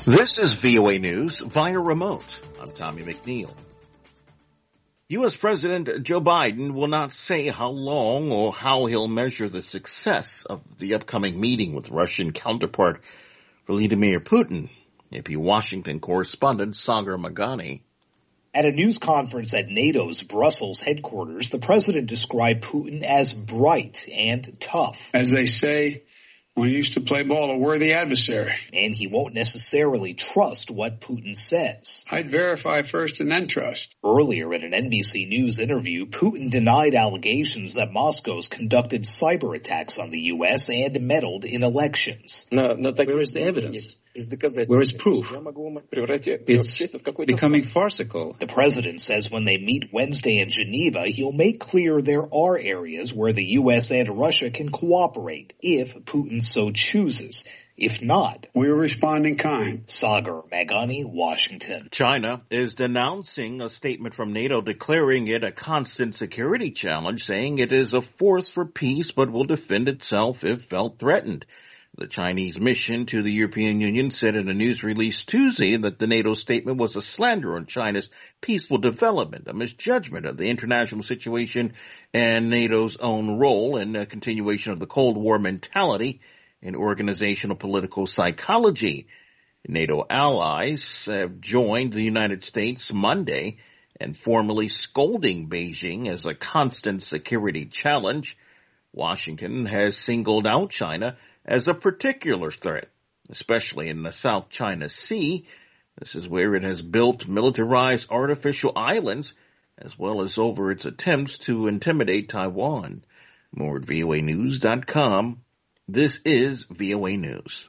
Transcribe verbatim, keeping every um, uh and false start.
This is V O A News via remote. I'm Tommy McNeil. U S. President Joe Biden will not say how long or how he'll measure the success of the upcoming meeting with Russian counterpart Vladimir Putin. A P Washington correspondent Sagar Meghani. At a news conference at NATO's Brussels headquarters, the president described Putin as bright and tough. As they say, we used to play ball, a worthy adversary. And he won't necessarily trust what Putin says. I'd verify first and then trust. Earlier in an N B C News interview, Putin denied allegations that Moscow's conducted cyber attacks on the U S and meddled in elections. Where is the evidence? Where is proof? It's becoming farcical. The president says when they meet Wednesday in Geneva, he'll make clear there are areas where the U S and Russia can cooperate if Putin so chooses. If not, we'll respond in kind. Sagar Meghani, Washington. China is denouncing a statement from NATO declaring it a constant security challenge, saying it is a force for peace but will defend itself if felt threatened. The Chinese mission to the European Union said in a news release Tuesday that the NATO statement was a slander on China's peaceful development, a misjudgment of the international situation and NATO's own role in a continuation of the Cold War mentality in organizational political psychology. NATO allies have joined the United States Monday in formally scolding Beijing as a constant security challenge. Washington has singled out China as a particular threat, especially in the South China Sea. This is where it has built militarized artificial islands, as well as over its attempts to intimidate Taiwan. More at V O A news dot com. This is V O A News.